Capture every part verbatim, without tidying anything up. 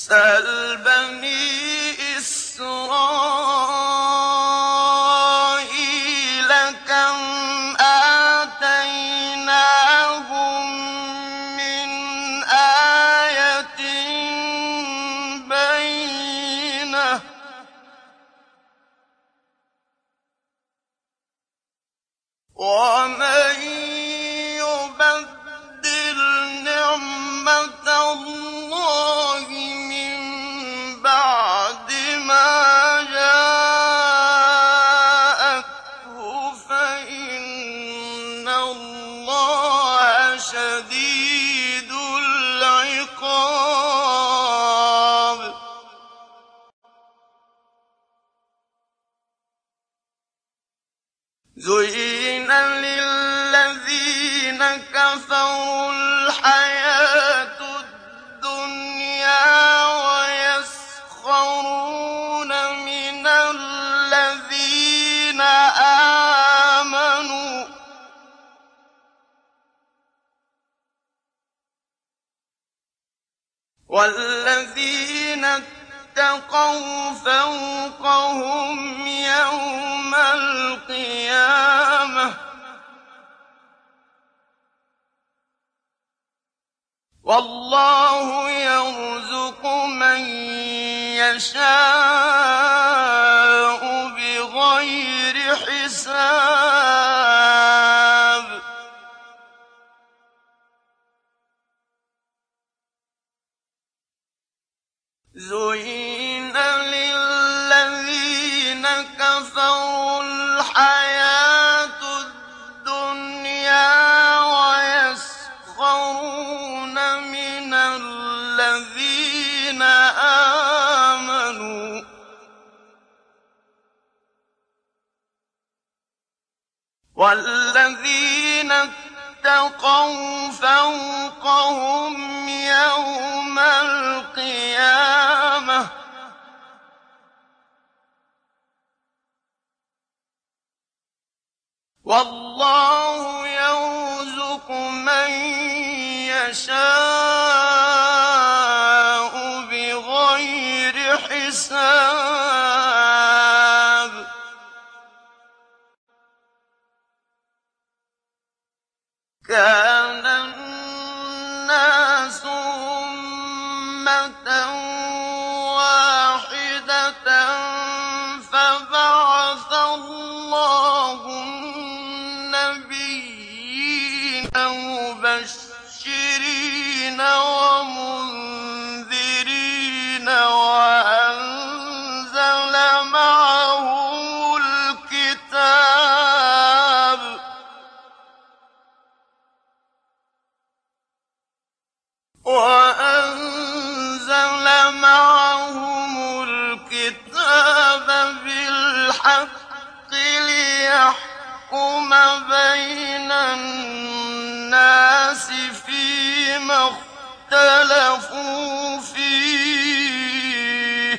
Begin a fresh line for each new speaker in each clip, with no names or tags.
سَلْ بَنِي إِسْرَائِيلَ كَمْ آتَيْنَاهُم مِّنْ آيَةٍ بَيِّنَةٍ ۗ وَمَن يُبَدِّلْ نِعْمَةَ اللَّهِ مِن بَعْدِ مَا جَاءَتْهُ فَإِنَّ اللَّهَ شَدِيدُ الْعِقَابِ. زُيِّنَ لِلَّذِينَ كَفَرُوا الْحَيَاةُ الدُّنْيَا وَيَسْخَرُونَ مِنَ الَّذِينَ آمَنُوا ۘ وَالَّذِينَ اتَّقَوْا فَوْقَهُمْ يَوْمَ الْقِيَامَةِ ۗ وَاللَّهُ يَرْزُقُ مَن يَشَاءُ بِغَيْرِ حِسَابٍ. زُيِّنَ لِلَّذِينَ كَفَرُوا الْحَيَاةُ الدُّنْيَا وَيَسْخَرُونَ مِنَ الَّذِينَ آمَنُوا ۘ وَالَّذِينَ اتَّقَوْا فَوْقَهُمْ يَوْمَ الْقِيَامَةِ ۗ وَاللَّهُ يَرْزُقُ مَن يَشَاءُ بِغَيْرِ حِسَابٍ. كَانَ النَّاسُ أُمَّةً وَاحِدَةً فَبَعَثَ اللَّهُ النَّبِيِّينَ مُبَشِّرِينَ وَمُنذِرِينَ وَأَنزَلَ مَعَهُمُ الْكِتَابَ وَأَنزَلَ مَعَهُمُ الْكِتَابَ بِالْحَقِّ لِيَحْكُمَ بَيْنَ النَّاسِ فِيمَا اخْتَلَفُوا فِيهِ ۚ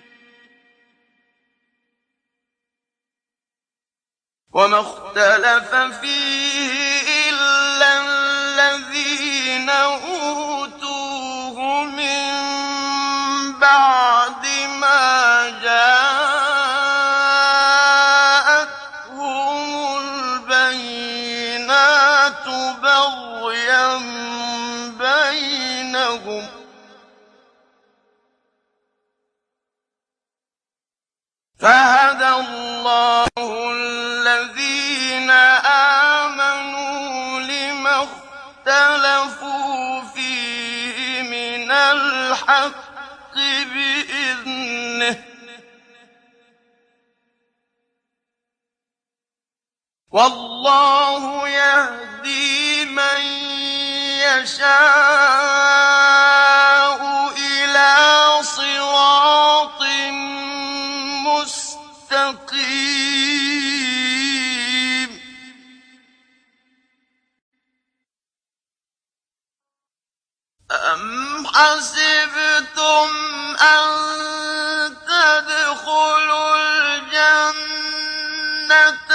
وَمَا اخْتَلَفَ فِيهِ إِلَّا الَّذِينَ أُوتُوهُ مِن بَعْدِ مَا جَاءَتْهُمُ الْبَيِّنَاتُ بَغْيًا بَيْنَهُمْ ۖ فَهَدَى اللَّهُ الَّذِينَ آمَنُوا لِمَا اخْتَلَفُوا فِيهِ مِنَ الْحَقِّ بِإِذْنِهِ ۗ وَاللَّهُ يَهْدِي مَن يَشَاءُ إِلَىٰ صِرَاطٍ مُّسْتَقِيمٍ. أَمْ حَسِبْتُمْ أَن تَدْخُلُوا الْجَنَّةَ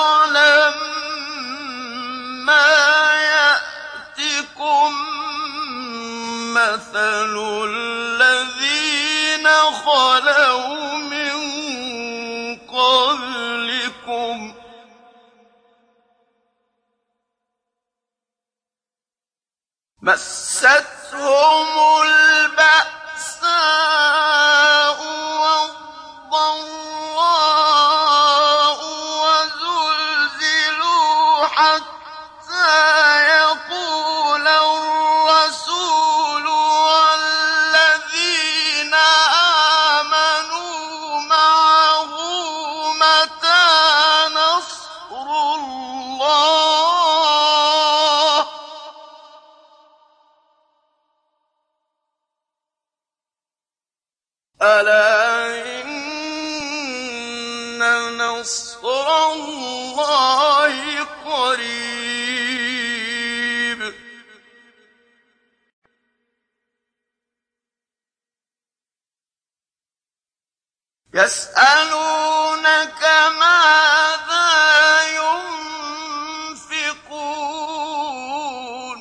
وَلَمَّا يَأْتِكُم مَّثَلُ الَّذِينَ خَلَوْا مِن قَبْلِكُم مَّسَّتْهُمُ الْبَأْسَاءُ وَالضَّرَّاءُ وَزُلْزِلُوا حَتَّىٰ يَقُولَ الرَّسُولُ وَالَّذِينَ آمَنُوا مَعَهُ مَتَىٰ نَصْرُ اللَّهِ ۗ أَلَا إِنَّ نَصْرَ اللَّهِ قَرِيبٌ يَسْأَلُونَكَ مَاذَا يُنفِقُونَ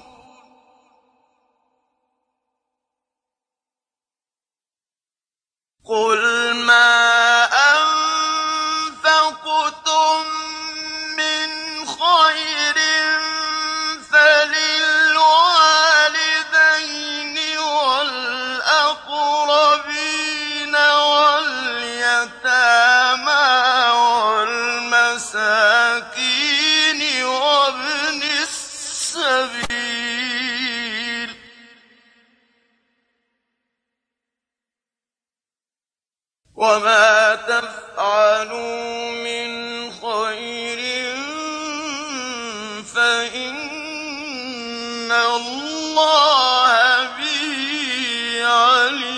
قُلْ مَا أَنفَقْتُم مِّنْ خَيْرٍ فَلِلْوَالِدَيْنِ وَالْأَقْرَبِينَ وَالْيَتَامَىٰ وَالْمَسَاكِينِ وَابْنِ السَّبِيلِ ۗ وَمَا تَفْعَلُوا مِنْ خَيْرٍ فَإِنَّ اللَّهَ بِهِ عَلِيمٌ